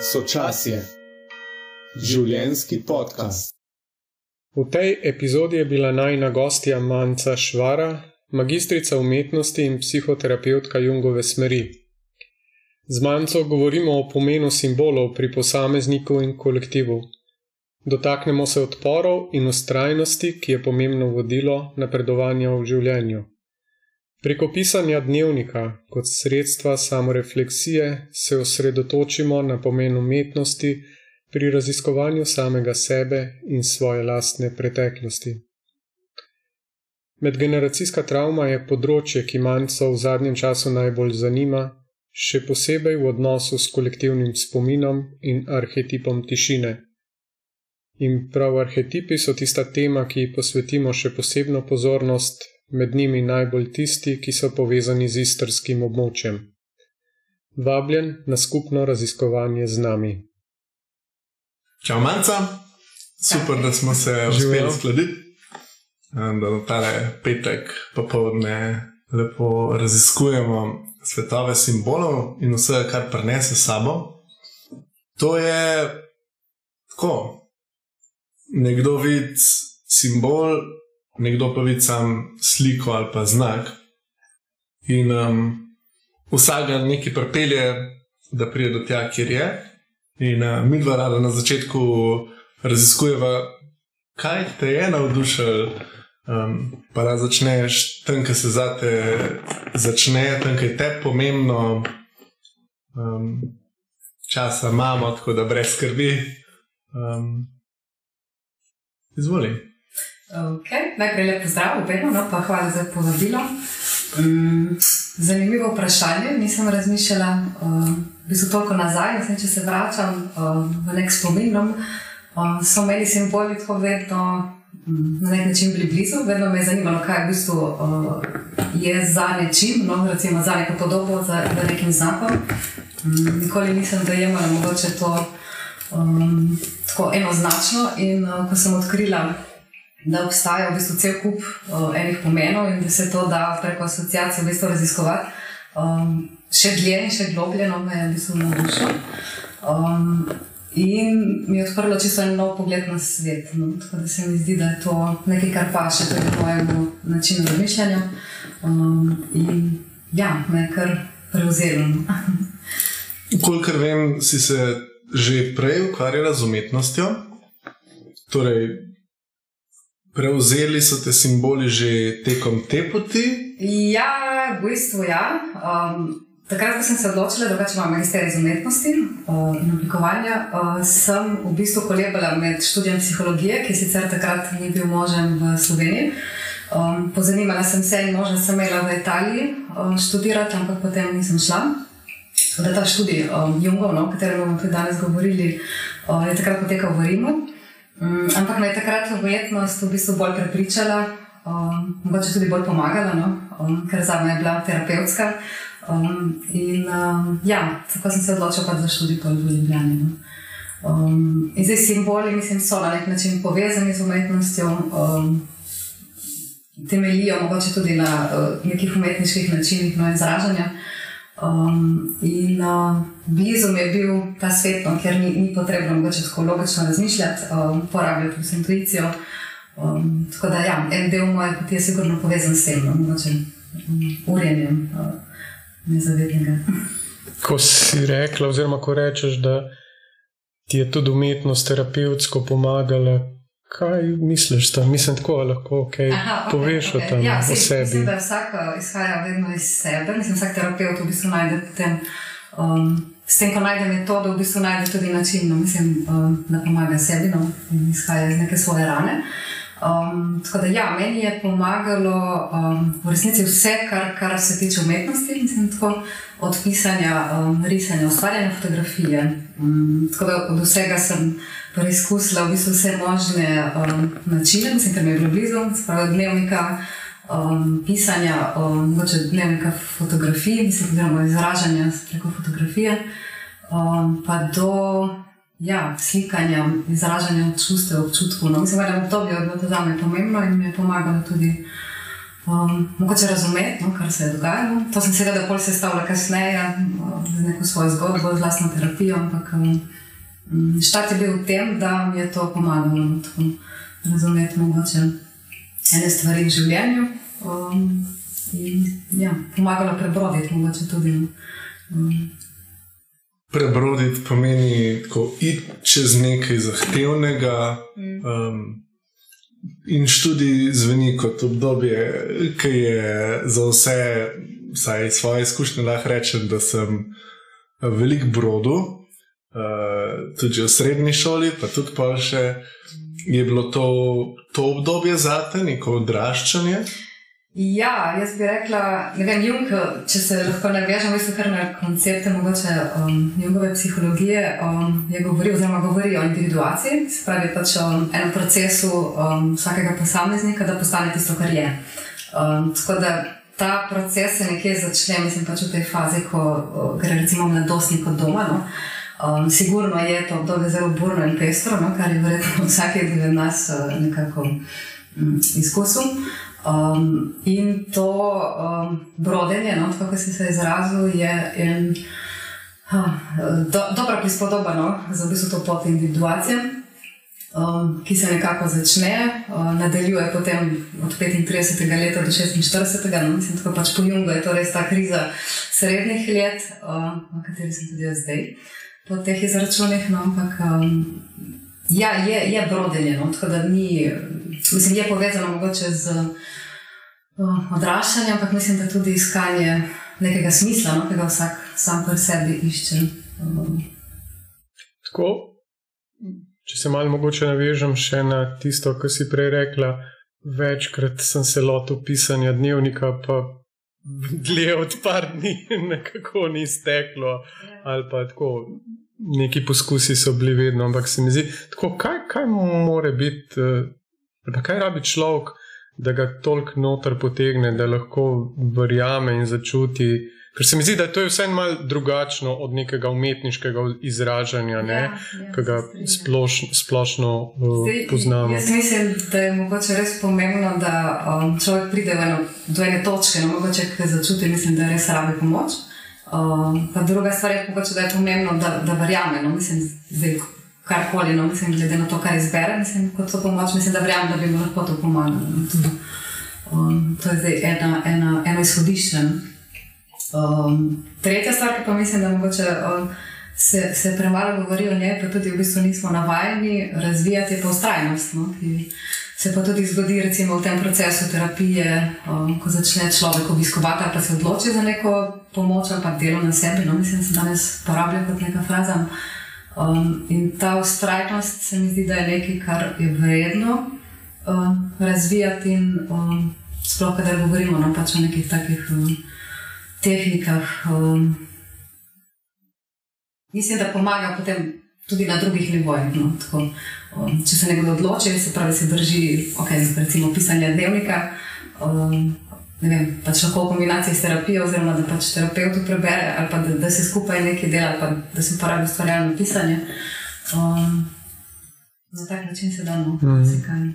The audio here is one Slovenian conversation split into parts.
Sočasje. Življenjski podcast. V tej epizodi je bila najina gostja Manca Švara, magistrica umetnosti in psihoterapevtka Jungove smeri. Z Manco govorimo o pomenu simbolov pri posamezniku in kolektivu. Dotaknemo se odporov in vztrajnosti, ki je pomembno vodilo napredovanja v življenju. Preko pisanja dnevnika kot sredstva samorefleksije se osredotočimo na pomen umetnosti pri raziskovanju samega sebe in svoje lastne preteklosti. Medgeneracijska travma je področje, ki Manco v zadnjem času najbolj zanima, še posebej v odnosu s kolektivnim spominom in arhetipom tišine. In prav arhetipi so tista tema, ki ji posvetimo še posebno pozornost, med njimi najbolj tisti, ki so povezani z istrskim območjem. Vabljen na skupno raziskovanje z nami. Čau Manca, super, da smo se uspeli skladiti, da na tale petek popoldne lepo raziskujemo svetove simbolov in vse, kar prinese s sabo. To je tako, nekdo vidi simbol, nekdo pa vidi sam sliko ali pa znak in vsakega nekaj pripelje, da pride do tja, kjer je. In midva rada na začetku raziskujeva, kaj te je navdušilo, pa da začneš tam, kaj se zate začne, tam, kaj te pomembno. Časa imamo, tako da brez skrbi. Izvoli. Najprej lep pozdrav, pa hvala za povabilo. Zanimivo vprašanje, nisem razmišljala v bistvu toliko nazaj, če se vračam v nek spomin, so meni simboli tako vedno na nek način bili blizu, vedno me je zanimalo, kaj v bistvu je za nečim, recimo za neko podobo, za nekim znakom. Nikoli nisem dojemala mogoče to tako enoznačno in ko sem odkrila, da obstaja v bistvu cel kup enih pomenov in da se to da preko asociacije v bistvu raziskovati. Še dlje in še globlje me je v bistvu navdušilo. In mi je odprlo čisto en nov pogled na svet. Tako da se mi zdi, da je to nekaj, kar paše tudi mojemu načinu razmišljanja. In ja, me je kar prevzelo. Kolikor vem, si se že prej ukvarjala z umetnostjo. Torej, prevzeli so te simboli že tekom te poti? Ja, v bistvu ja. Takrat, ko sem se odločila, da imam magisterij iz umetnosti in oblikovanja, sem v bistvu kolebala med študijem psihologije, ki sicer takrat ni bil možen v Sloveniji. Pozanimala sem se in možno sem imela v Italiji študirati, ampak potem nisem šla. Da ta študij Jungov, o katerem bomo tudi danes govorili, je takrat potekal v Rimu. Ampak me je takrat umetnost v bistvu bolj prepričala, mogoče tudi bolj pomagala, ker zame je bila terapevtska. In ja, tako sem se odločila za študij v Ljubljani. In zdaj simboli, mislim, so na nek način povezani z umetnostjo, temeljijo mogoče tudi na nekih umetniških načinih izražanja. In blizu mi je bil ta svet, ker ni potrebno mogoče tako logično razmišljati, porabljati vse intuicijo. Tako da ja, en del moje poti je sigurno povezan s tem, mogoče urjenjem nezavednega. Ko si rekla, oziroma ko rečeš, da ti je tudi umetnost terapevtsko pomagala, kaj misliš tam? Mislim, tako lahko poveš o tem, o sebi. Mislim, da vsak izhaja vedno iz sebe. Mislim, vsak terapevt v bistvu najde potem, s tem, ko najde metodo, v bistvu najde tudi način, da pomaga sebi, in izhaja iz neke svoje rane. Tako da ja, meni je pomagalo v resnici vse, kar se tiče umetnosti, mislim, tako od pisanja, risanja, ustvarjanja fotografije. Tako da od vsega sem preizkusila v bistvu vse možne načine, mislim, ker mi je bilo blizu, spravo dnevnika, pisanja, mogoče dnevnika fotografij, mislim, oziroma izražanja preko fotografije, pa do slikanja, izražanja čustev, občutkov. Mislim, da v obdobju je bilo to zame pomembno in mi je pomagalo tudi mogoče razumeti, no, kar se je dogajalo. To sem seveda pol sestavila kasneje z neko svojo zgodbo, z lastno terapijo, ampak štart je bil v tem, da mi je to pomagalo razumeti mogoče ene stvari v življenju in pomagalo prebroditi mogoče tudi. Prebroditi pomeni tako iti čez nekaj zahtevnega in študij zveni kot obdobje, ki je za vse, vsaj svoje izkušnje lahko rečem, da sem veliko brodil, tudi v srednji šoli, pa tudi pa še je bilo to obdobje zate, neko odraščanje. Ja, jaz bi rekla, ne vem, Jung, če se lahko navežem kar na koncepte mogoče Jungove psihologije, je govori o individuaciji, se pravi pač o enem procesu vsakega posameznika, da postane tisto, kar je. Tako da ta proces se nekje začne, mislim pač v tej fazi, ko gre recimo mladostnik od doma, no. Sigurno je to obdobje zelo burno in pestro, no, kar je verjetno vsak od nas nekako izkusil. In to brodenje, no, tako kot si se izrazil, je dobra prispodoba, no, za v bistvu to pot individuacije, ki se nekako začne, nadaljuje potem od 35. leta do 46. No, mislim, tako pač po Jungu je to res ta kriza srednjih let, na kateri sem tudi zdaj po teh izračunih, no, ampak je brodenje, no, tako da ni, mislim, je povezano mogoče z odraščanjem, ampak mislim, da tudi iskanje nekega smisla, no, ki ga vsak sam pri sebi išče. Tako, če se malo mogoče navežem še na tisto, kar si prej rekla, večkrat sem se lotil pisanja dnevnika, pa dlje od par dni nekako ni steklo, ali pa tako, neki poskusi so bili vedno, ampak se mi zdi, tako, kaj more biti, pa kaj rabi človek, da ga toliko noter potegne, da lahko verjame in začuti, ker se mi zdi, da to je vse malo drugačno od nekega umetniškega izražanja, ne, ki ga splošno poznamo. Jaz mislim, da je mogoče res pomembno, da človek pride do ene točke, no, mogoče, ki začuti, mislim, da res rabi pomoč. Pa druga stvar je mogoče, da je pomembno, da verjame, no, mislim, zdaj karkoli, no, mislim, glede na to, kar izbere, mislim, kot so pomoč, mislim, da verjamem, da bi mu lahko to pomagalo. To je zdaj eno izhodišče. Tretja stvar, ki pa mislim, da mogoče se premalo govori o njej, pa tudi v bistvu nismo navajeni razvijati, je pa vztrajnost, no, ki se pa tudi zgodi recimo v tem procesu terapije, ko začne človek obiskovati ali pa se odloči za neko pomoč ali pa delo na sebi, no, mislim, se danes porablja kot neka fraza. In ta vztrajnost se mi zdi, da je nekaj, kar je vredno razvijati in sploh, kadar govorimo, no, pač o nekih takih tehnikah. Mislim, da pomaga potem tudi na drugih nivojih. No, tako, če se nekdo odloči, se pravi, se drži, recimo pisanja dnevnika, ne vem, pač lahko v kombinaciji s terapijo, oziroma da pač terapevtu prebere, ali pa da se skupaj nekaj dela, ali pa da se uporabi ustvarjalno pisanje. Na tak način se da, no, se kaj.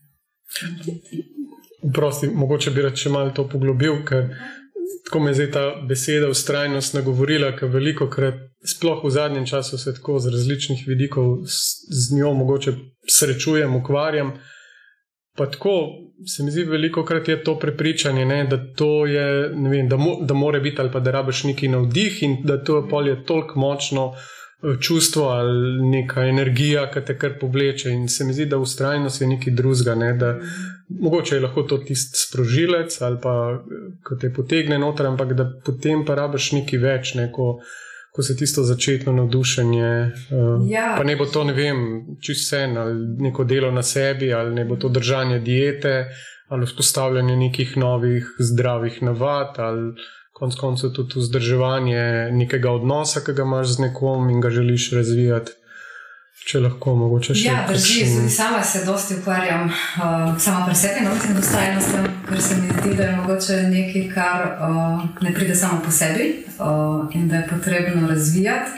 Prosti, mogoče bi rad še malo to poglobil, ker tako me zdaj ta beseda vztrajnost nagovorila, ker velikokrat, sploh v zadnjem času se tako z različnih vidikov z njo mogoče srečujem, ukvarjam, pa tako se mi zdi velikokrat je to prepričanje, ne, da to je, ne vem, da more biti ali pa da rabiš neki navdih in da to je toliko močno čustvo ali neka energija, ki te kar povleče in se mi zdi, da vztrajnost je nekaj drugega, ne, da mogoče je lahko to tisti sprožilec ali pa, ko te potegne noter, ampak da potem pa rabiš nekaj več, ne, ko se tisto začetno navdušenje, pa ne bo to, ne vem, čisto vse, ali neko delo na sebi, ali ne bo to držanje diete, ali vzpostavljanje nekih novih zdravih navad, ali konec koncev tudi vzdrževanje nekega odnosa, ki ga imaš z nekom in ga želiš razvijati. Če lahko, mogoče še... Ja, drži, tudi sama se dosti ukvarjam sama pri sebi, no, mislim, vztrajnostjo, ker se mi zdi, da je mogoče nekaj, kar ne pride samo po sebi in da je potrebno razvijati.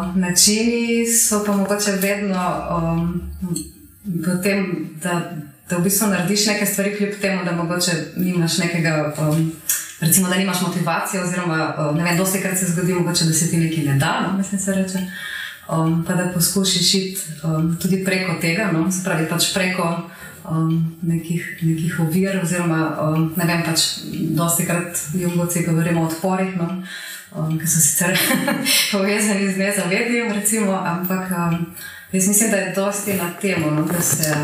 Načini so pa mogoče vedno v tem, da da v bistvu narediš neke stvari kljub temu, da mogoče nimaš nekega, recimo, da nimaš motivacije oziroma, ne vem, dosti krat se zgodi mogoče, da se ti nekaj ne da, no, mislim se reče, pa da poskušiš iti tudi preko tega, no, se pravi pač preko nekih ovir oziroma, ne vem, pač dosti krat jungovci govorimo o odporih, no, ki so sicer povezani z nezavednim, recimo, ampak jaz mislim, da je dosti na temo, no, da se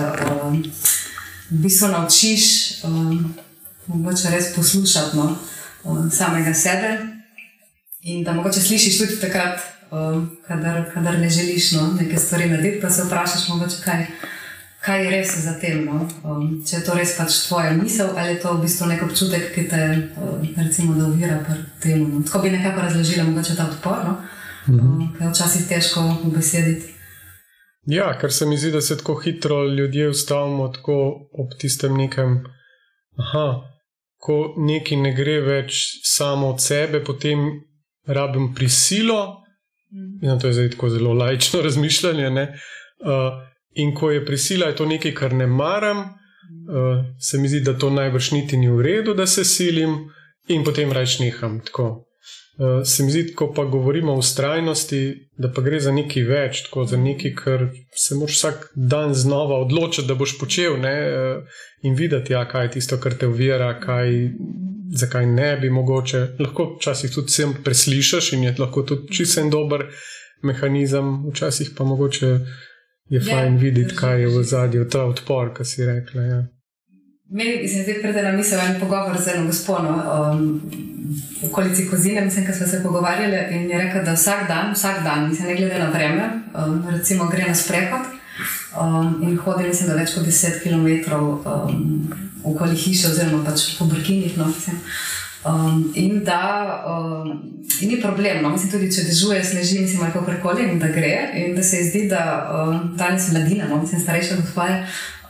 v bistvu naučiš mogoče res poslušati, no, samega sebe in da mogoče slišiš tudi takrat, kadar ne želiš, no, neke stvari narediti, pa se vprašaš mogoče, kaj je res za tem, no? Če je to res pač tvoja misel ali je to v bistvu nek občutek, ki te recimo da ovira pri temu. No? Tako bi nekako razložila mogoče ta odpor, no? Kaj je včasih težko ubesediti. Ja, ker se mi zdi, da se tako hitro ljudje ustavimo tako ob tistem nekem, ko nekaj ne gre več samo od sebe, potem rabim prisilo, to je zdaj tako zelo laično razmišljanje, ne? In ko je prisila, je to nekaj, kar ne maram, se mi zdi, da to najbrž niti ni v redu, da se silim in potem rajč neham. Tako. Se mi zdi, ko pa govorimo o vztrajnosti, da pa gre za nekaj več, tako za nekaj, kar se moraš vsak dan znova odločiti, da boš počel, ne? In videti, ja, kaj je tisto, kar te ovira, zakaj ne bi mogoče. Lahko včasih tudi sem preslišaš in je lahko tudi čisto en dober mehanizem, včasih pa mogoče je fajn videti, kaj je v ozadju, ta odpor, ki si rekla. Ja. Meni se zdaj pride na misel en pogovor z eno gospono v okolici Kozine, mislim, ko smo se pogovarjali in je rekla, da vsak dan, mislim, ne glede na vreme, recimo gre na sprehod in hodi, mislim, da več kot 10 kilometrov okoli hiše oziroma pač po brkinih, no, mislim. In da in ni problem, no, mislim, tudi če dežuje, sneži, mislim, ali kakorkoli in da gre in da se zdi, da danes mladina, no, mislim, starejša gospa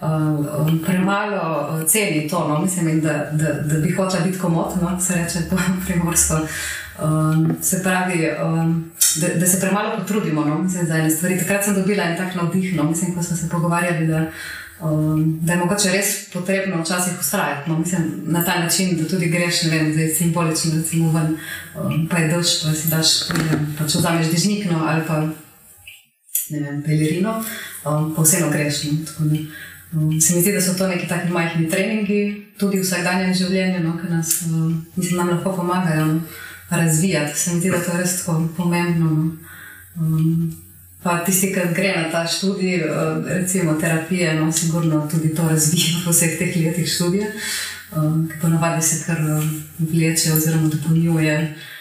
premalo ceni to, no, mislim, in da bi hotela biti komod, no, se reče po primorsko. Se pravi, da se premalo potrudimo, no, mislim, za ene stvari. Takrat sem dobila en tak navdih, no, mislim, ko smo se pogovarjali, da je mogoče res potrebno včasih ustrajati, no, mislim, na ta način, da tudi greš, ne vem, zdaj simbolično, recimo ven, pa je dež, pa si daš, ne vem, pa če vzameš dežnik, no, ali pa, ne vem, pelerino, pa vseeno greš, no, tako ne. Se mi zdi, da so to neki taki majhni treningi, tudi v vsakdanjem življenju, no, ki nas, mislim, nam lahko pomagajo, no, razvijati. Se mi zdi, da to je res tako pomembno, no. Pa tisti, ki gre na ta študij, recimo terapije, no, sigurno tudi to razvija po vseh teh letih študija, ki ponavadi se kar vleče oziroma dopolnjuje,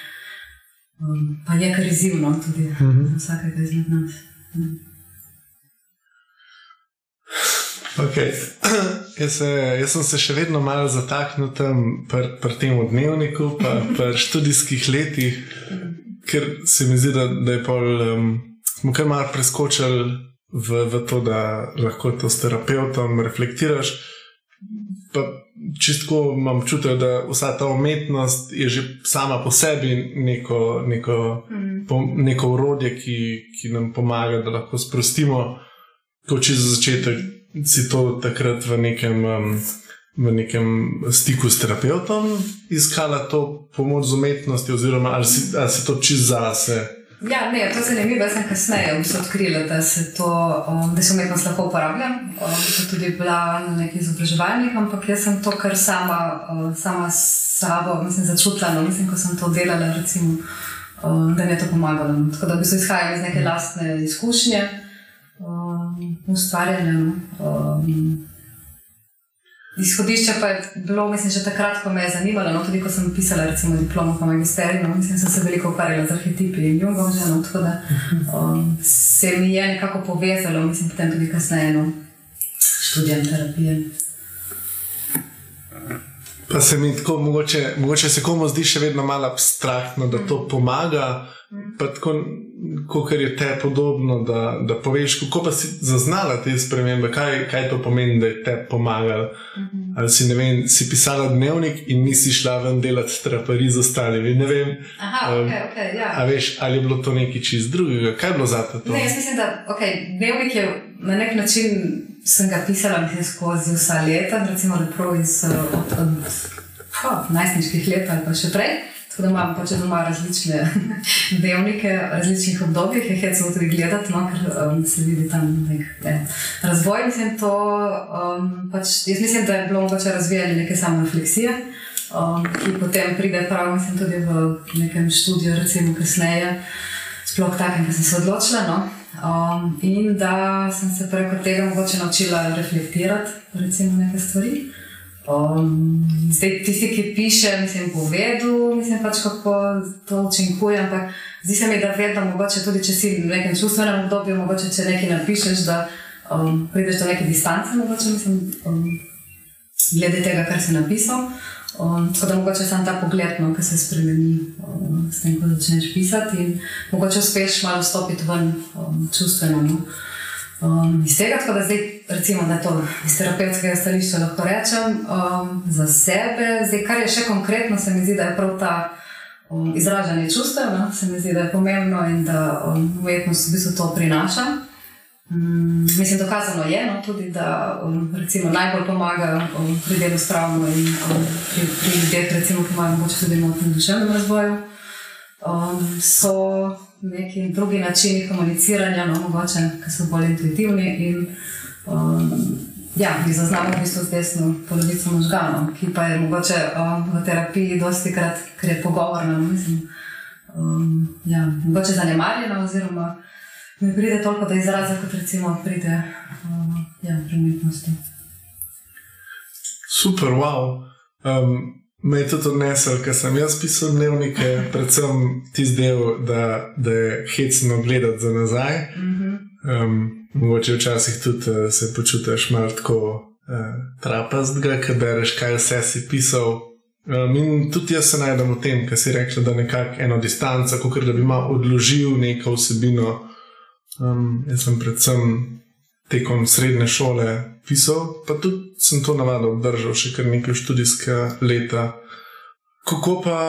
pa je kar izzivno tudi vsakega izmed nas. Okay. Jaz sem se še vedno malo zataknil tam pri tem dnevniku, pa pri študijskih letih, ker se mi zdi, da je pol, smo kar malo preskočili v to, da lahko to s terapeutom reflektiraš. Pa čisto imam čutek, da vsa ta umetnost je že sama po sebi neko orodje, ki nam pomaga, da lahko sprostimo. Ko čisto za začetek si to takrat v nekem stiku s terapeutom iskala to pomoč z umetnosti, oziroma ali si to čisto zase? Ja, ne, to je zanimivo, jaz sem kasneje odkrila, da se umetnost lahko uporablja. Sem tudi bila na nekih izobraževanjih, ampak jaz sem to kar sama s sabo, mislim, začutila, no, mislim, ko sem to delala, recimo, da mi je to pomagalo. Tako da v bistvu izhajam iz neke lastne izkušnje, ustvarjanja. Izhodišče pa je bilo, mislim, že takrat, ko me je zanimalo, no, tudi ko sem pisala recimo diplomo po magisteriju, no, mislim, sem se veliko ukvarjala z arhetipi in Jungom že, no, tako da se mi je nekako povezalo, mislim, potem tudi kasneje, no, študijem terapije. Pa se mi tako, mogoče se komu zdi še vedno malo abstraktno, da to pomaga, pa tako, kakor je te podobno, da poveš, kako pa si zaznala te spremembe, kaj to pomeni, da je te pomagalo. Ali si, ne vem, si pisala dnevnik in nisi šla ven delati traparij z ostalimi, ne vem. Aha, ok, ja. A veš, ali je bilo to nekaj čist drugega? Kaj je bilo zate to? Ne, jaz mislim, da, dnevnik je na nek način sem ga pisala, mislim, skozi vsa leta, recimo prav iz najstniških let ali pa še prej. Tako da imam pač doma različne dnevnike, različnih obdobjih, je hecno tudi gledati, no, ker se vidi tam razvoj. Mislim, to, pač, jaz mislim, da je bilo mogoče razvijanje neke samorefleksije, ki potem pride prav, mislim, tudi v nekem študiju, recimo kasneje, sploh takem, ki sem se odločila, no. In da sem se preko tega mogoče naučila reflektirati, recimo, neke stvari. Zdaj, tisti, ki piše, mislim, bo vedel, mislim pač, kako to učinkuje, ampak zdi se mi, da vedno mogoče tudi, če si v nekem čustvenem obdobju, mogoče, če nekaj napišeš, da prideš do neke distance, mogoče, mislim, glede tega, kar si napisal. Tako da mogoče sam ta pogled, no, ki se spremeni s tem, ko začneš pisati in mogoče uspeš malo vstopiti ven čustveno, no. Iz tega, tako da zdaj, recimo, da je to iz terapevtskega stališča lahko rečem za sebe. Zdaj, kar je še konkretno, se mi zdi, da je prav ta izražanje čustev, no? Se mi zdi, da je pomembno in da umetnost v bistvu to prinaša. Mislim, dokazano je, no, tudi, da recimo najbolj pomaga pri delu s travmo in pri ljudeh, recimo, ki imajo mogoče tudi motnje v duševnem razvoju. So neki drugi načini komuniciranja, no, mogoče, ki so bolj intuitivni in mi zaznamo v bistvu z desno polovico možganov, ki pa je mogoče v terapiji dostikrat, ker je pogovorna, mislim, mogoče zanemarjena oziroma ne pride toliko do izraza, kot recimo pride pri umetnosti. Super, wow. Me je tudi odnesel, ker sem jaz pisal dnevnike, predvsem tisti del, da je hecno gledati za nazaj. Mogoče včasih tudi se počutiš malo tako trapastega, ker bereš, kaj vse si pisal. In tudi jaz se najdem v tem, ker si rekla, da nekako eno distanco, kakor da bi malo odložil neko vsebino. Jaz sem predvsem tekom srednje šole pisal, pa tudi sem to navado obdržal še kar nekaj študijska leta. Kako pa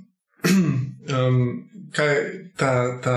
kaj ta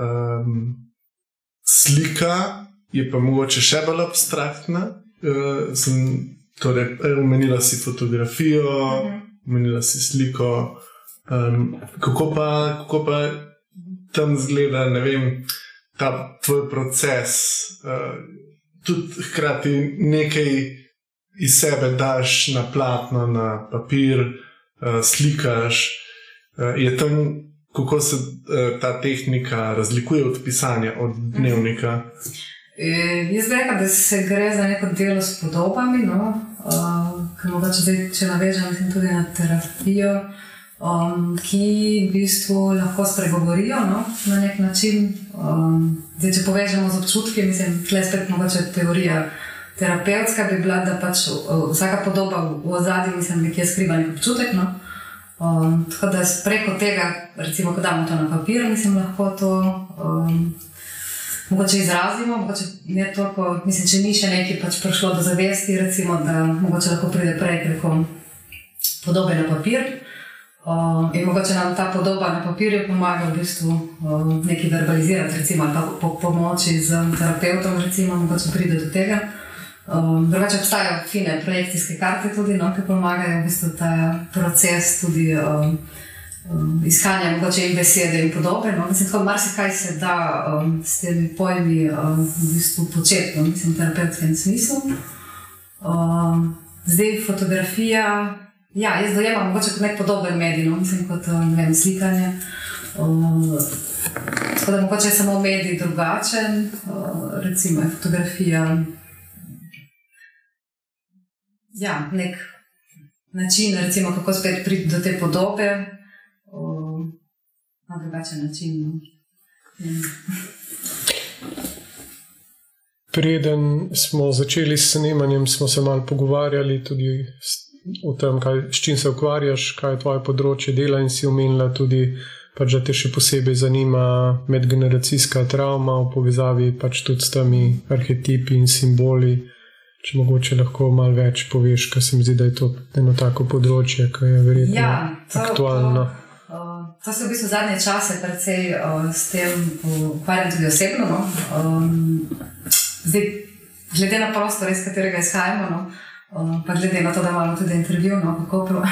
slika je pa mogoče še bolj abstraktna. Torej, omenila si fotografijo, omenila si sliko. Kako pa tam zgleda, ne vem, ta tvoj proces, tudi hkrati nekaj iz sebe daš na platno, na papir, slikaš. Je tam, kako se ta tehnika razlikuje od pisanja, od dnevnika? Jaz bi rekla, da se gre za neko delo s podobami, no, ker mogoče zdaj, če navežem tudi na terapijo, ki v bistvu lahko spregovorijo, no, na nek način. Zdaj, če povežemo z občutki, mislim, tle spet mogoče teorija terapevtska bi bila, da pač vsaka podoba v ozadju, mislim, nekje skriva nek občutek, no. Tako da preko tega, recimo, ko damo to na papir, mislim, lahko to mogoče izrazimo, mogoče ne toliko, mislim, če ni še nekaj pač prišlo do zavesti, recimo, da mogoče lahko pride prej preko podobe na papir. In mogoče nam ta podoba na papirju pomaga v bistvu nekaj verbalizirati, recimo, ali pa pomoči z terapeutom, recimo, mogoče pride do tega. Drugače obstajajo fine projekcijske karte tudi, no, ki pomagajo v bistvu ta proces tudi iskanja mogoče in besede in podobe. No. Mislim, tako marsikaj se da s temi pojmi v bistvu početi, no, mislim, v terapevtskem smislu. Zdaj fotografija, jaz dojemam mogoče kot nek podoben medij, no, mislim, kot ne vem, slikanje. Tako da mogoče je samo medij drugačen, recimo je fotografija nek način, recimo, kako spet priti do te podobe na drugačen način. Preden smo začeli s snemanjem, smo se malo pogovarjali tudi o tem, s čim se ukvarjaš, kaj je tvoje področje dela in si omenila tudi, pač, da te še posebej zanima medgeneracijska travma v povezavi pač tudi s temi arhetipi in simboli. Če mogoče lahko malo več poveš, ker se mi zdi, da je to eno tako področje, ki je verjetno aktualno. To se v bistvu zadnje čase precej s tem ukvarjam tudi osebno. No. Zdaj, glede na prostor, iz katerega izhajamo, pa glede na to, da imamo tudi intervju, v Kopru,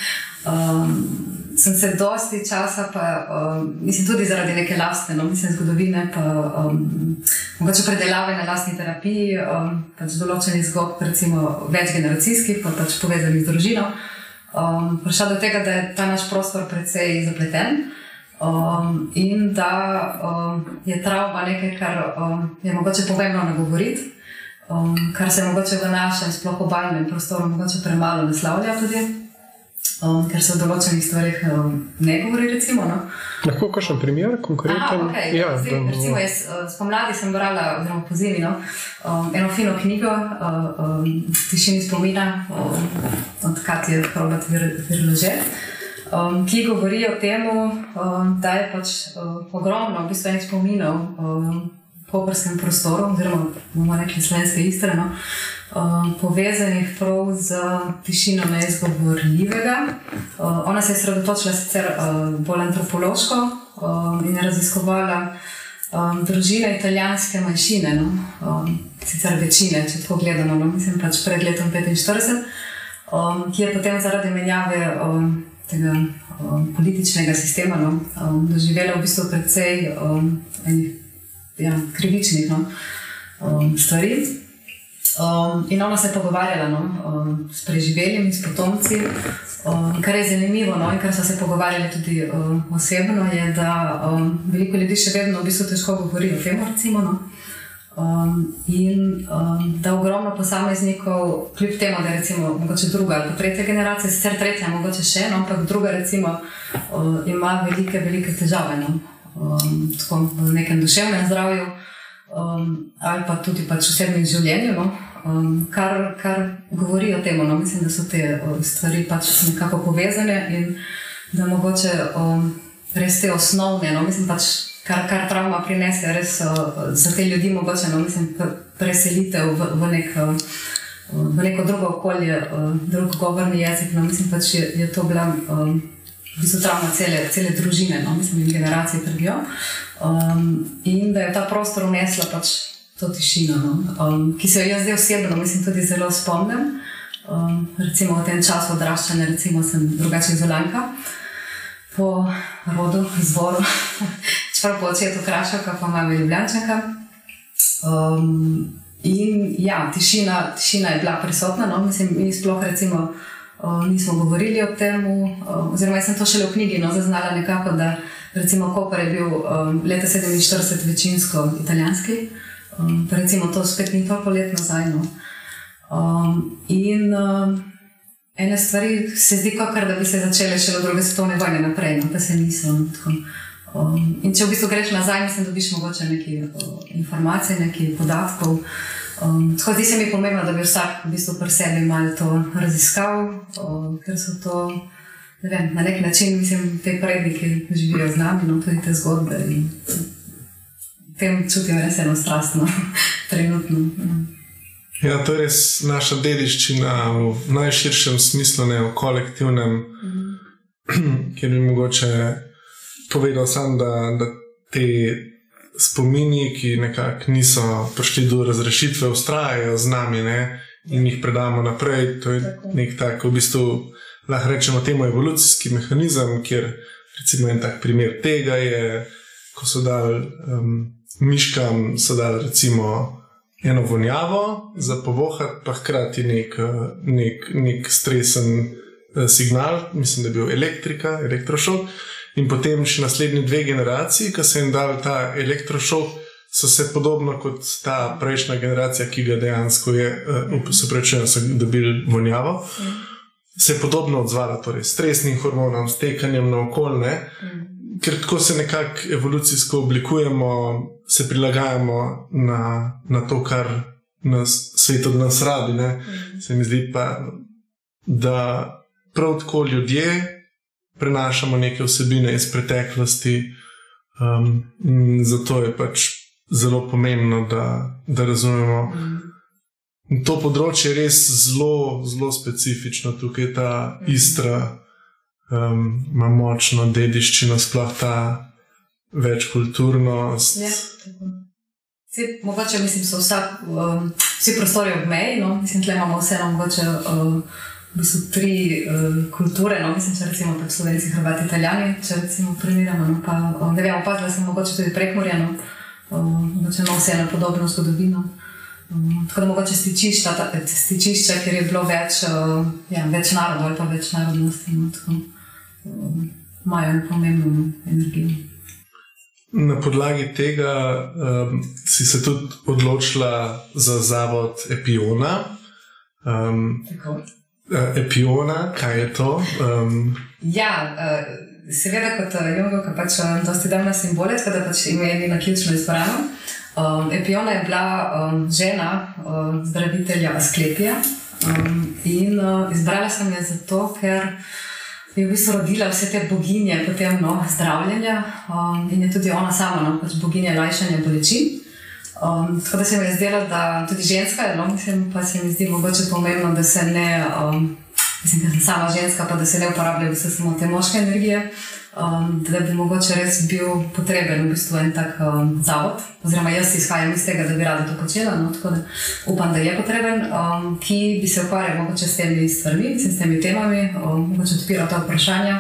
sem se dosti časa, mislim tudi zaradi neke lastne, zgodovine, pa mogoče predelave na lastni terapiji, pač določenih zgodb, recimo večgeneracijskih, pa pač povezanih z družino, prišla do tega, da je ta naš prostor precej zapleten in da je travma nekaj, kar je mogoče pomembno nagovoriti, kar se mogoče v našem sploh obalnem prostoru mogoče premalo naslavlja tudi. Ker se o določenih stvarih ne govori, recimo. Lahko kakšen primer, konkreten? Okay. Ja, recimo, jaz spomladi sem brala, oziroma po zimi, eno fino knjigo, Tišini spomina, od Katje Virlože, ki govori o temu, da je pač ogromno v bistvu enih spominov v koprskem prostoru, oziroma bomo rekli slovenske Istre, povezanih prav z tišino neizgovorljivega. Ona se je sredotočila sicer bolj antropološko in je raziskovala družine italijanske manjšine, sicer večine, če tako gledamo, mislim pač pred letom 1945, ki je potem zaradi menjave tega političnega sistema doživela v bistvu precej krivičnih stvari. In ona se je pogovarjala s preživelimi, s potomci. Kar je zanimivo in kar so se pogovarjali tudi osebno, je, da veliko ljudi še vedno v bistvu težko govori o tem, recimo. In da ogromno posameznikov, kljub temu, da je recimo mogoče druga ali tretja generacija, sicer tretja mogoče še, ampak druga recimo ima velike težave, tako v nekem duševnem zdravju, ali pa tudi pač v osebnem življenju, kar govori o tem. Mislim, da so te stvari pač nekako povezane in da mogoče res te osnovne, mislim pač, kar travma prinese res za te ljudi mogoče, mislim, preselitev v neko drugo okolje, drug govorni jezik, mislim pač je to bila v bistvu travma cele družine, mislim, in generacije trpijo. In da je ta prostor unesla pač to tišino, ki se jo jaz zdaj osebno, mislim, tudi zelo spomnim. Recimo v tem času odraščanja, recimo sem drugače Izolanka, po rodu, izvoru, čeprav po očetu Kraševka, pa mami Ljubljančanka. In ja, tišina je bila prisotna, mislim, mi sploh recimo nismo govorili o tem, oziroma jaz sem to šele v knjigi zaznala nekako, da recimo Koper je bil leta 1947 večinsko italijanski, pa recimo to spet ni toliko let nazaj. In ene stvari se zdi kakor, da bi se začele šele od druge svetovne vojne naprej, pa se niso. In če v bistvu greš nazaj, mislim, dobiš mogoče neke informacije, neke podatkov. Tako zdi se mi pomembno, da bi vsak v bistvu pri sebi malo to raziskal, ker so to, ne vem, na nek način, mislim, te predniki živijo z nami, tudi te zgodbe in tem čutim res eno strastno, trenutno. Ja, to je res naša dediščina v najširšem smislu, ne v kolektivnem, kjer bi mogoče povedal sam, da te spomini, ki nekako niso prišli do razrešitve, vztrajajo z nami, in jih predamo naprej. To je nek tak, v bistvu, lahko rečemo temu evolucijski mehanizem, kjer recimo en tak primer tega je, ko so dali miškam, so dali recimo eno vonjavo za povohati, pa hkrati nek stresen signal, mislim, da je bil elektrošok. In potem še naslednji 2 generaciji, ki so jim dali ta elektrošok, so se podobno kot ta prejšnja generacija, ki ga dejansko je, so dobili vonjavo, se je podobno odzvala, torej stresnim hormonom, s tekanjem na okolje, ker tako se nekako evolucijsko oblikujemo, se prilagajamo na to, kar svet od nas rabi. Se mi zdi pa, da prav tako ljudje prenašamo neke vsebine iz preteklosti, zato je pač zelo pomembno, da razumemo. To področje je res zelo specifično, tukaj ta Istra ima močno dediščino, sploh ta večkulturnost. Mogoče, mislim, so vsi prostori ob meji, no? Mislim, tle imamo vseeno mogoče v bistvu 3 kulture, no? Mislim, če recimo pa Slovenci, Hrvati, Italijani, če recimo primerjamo, no? Pa ne vem, opazila sem mogoče tudi Prekmurje, no? Mogoče ima vseeno podobno zgodovino. Tako da mogoče stičišča, ker je bilo več narodov ali pa več narodnosti, no? Tako imajo pomembno energijo. Na podlagi tega si se tudi odločila za zavod Epiona. Epiona, kaj je to? Seveda kot Jungovka pač dosti dam na simbole, tako da pač ime je naključno izbrano. Epiona je bila žena zdravitelja Asklepija in izbrala sem je zato, ker je v bistvu rodila vse te boginje potem zdravljenja in je tudi ona sama pač boginja lajšanja bolečin. Tako da se mi je zdelo, da tudi ženska je, mislim, pa se mi zdi mogoče pomembno, da se ne, mislim, da sem sama ženska, pa da se ne uporabljajo vse samo te moške energije, da bi mogoče res bil potreben v bistvu en tak zavod, oziroma jaz izhajam iz tega, da bi rada to počela, no, tako da upam, da je potreben, ki bi se ukvarjal mogoče s temi stvarmi, s temi temami, mogoče odpiral ta vprašanja,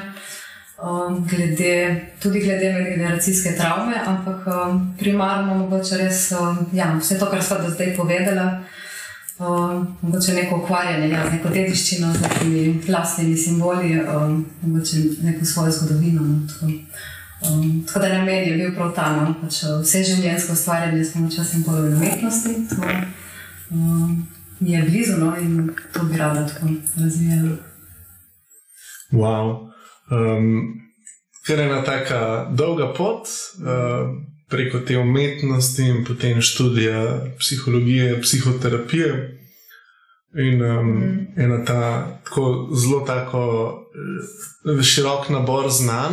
tudi glede medgeneracijske travme, ampak primarno mogoče res, vse to, kar sva do zdaj povedala, mogoče neko ukvarjanje, neko dediščino z nekimi lastnimi simboli, mogoče neko svojo zgodovino. Tako da namen je bil prav ta, pač vse življenjsko ustvarjanje s pomočjo simbolov in umetnosti. To mi je blizu, in to bi rada tako razvijala. Wow. Ker je ena taka dolga pot preko te umetnosti in potem študija psihologije, psihoterapije in ena ta zelo tako širok nabor znanj.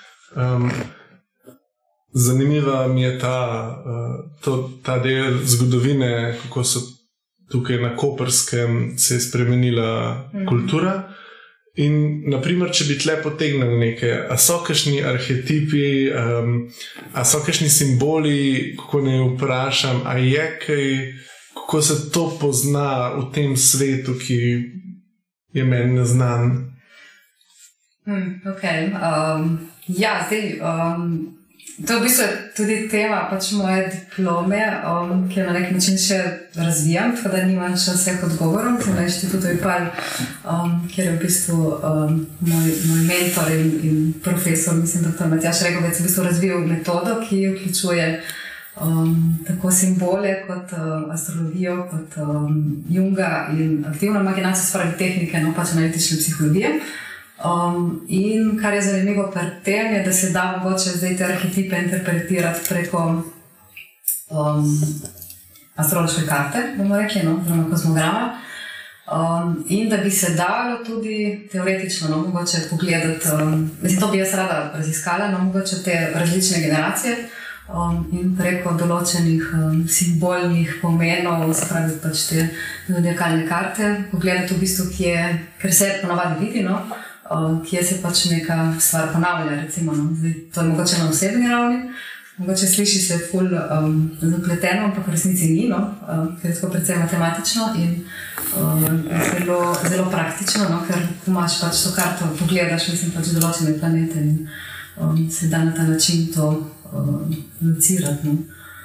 Zanimiva mi je ta del zgodovine, kako so tukaj na Koperskem se je spremenila kultura. In, naprimer, če bi tle potegnili nekaj, a so kakšni arhetipi, a so kakšni simboli, kako ne vprašam, a je kaj, kako se to pozna v tem svetu, ki je meni neznan? To v bistvu je tudi tema pač moje diplome, ki jo na nek način še razvijam, tako da nimam še vseh odgovorov. Sem na inštitutu IPAL, kjer je v bistvu moj mentor in profesor, mislim, dr. Matjaž Regovec, v bistvu razvijal metodo, ki vključuje tako simbole kot astrologijo, kot Junga in aktivno imaginacijo, spravi tehnike, pač analitične psihologije. In kar je zanimivo pri tem, je, da se da mogoče zdaj te arhetipe interpretirati preko astrološke karte, bomo rekli, oziroma kozmograma. In da bi se dalo tudi teoretično mogoče pogledati, mislim, to bi jaz rada raziskala, mogoče te različne generacije in preko določenih simbolnih pomenov, se pravi pač te zodiakalne karte, pogledati v bistvu, ker se ponavadi vidi, kje se pač neka stvar ponavlja, recimo. To je mogoče na osebni ravni, mogoče sliši se ful zapleteno, ampak v resnici ni, ker je tako precej matematično in zelo praktično, ker imaš pač to karto, pogledaš, mislim, pač določene planete in se da na ta način to locirati.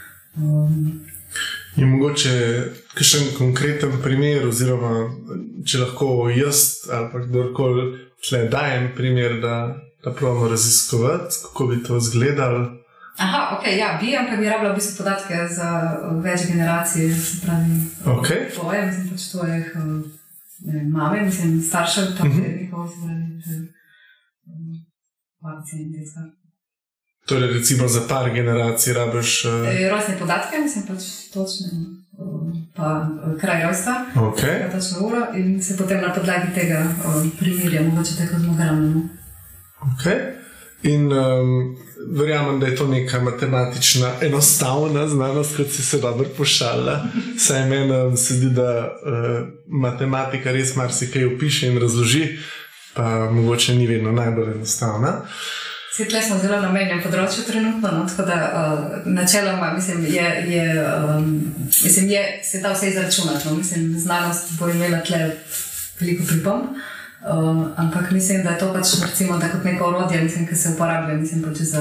Je mogoče kakšen konkreten primer, oziroma če lahko jaz ali pa kdorkoli tle dajem primer, da probamo raziskovati, kako bi to izgledalo. Bi, ampak bi rabila v bistvu podatke za več generacij, se pravi tvoje, mislim pač tvojih mame, mislim staršev, pa prednikov, se pravi babci in deca. Torej, recimo za par generacij rabiš... Rojstne podatke, mislim pač točne, pa kraj rojstva, pa točno uro in se potem na podlagi tega primerja, mogoče te kozmograme. In verjamem, da je to neka matematična, enostavna znanost, kot si se dobro pošalila. Saj meni se zdi, da matematika res marsikaj opiše in razloži, pa mogoče ni vedno najbolj enostavna. Tle smo zelo na menjem področju trenutno, no, tako da načeloma, mislim, se da vse izračunati, no, mislim, znanost bo imela tle veliko pripomb, ampak mislim, da je to pač recimo, da kot neko orodje, mislim, ki se uporablja, mislim, pač za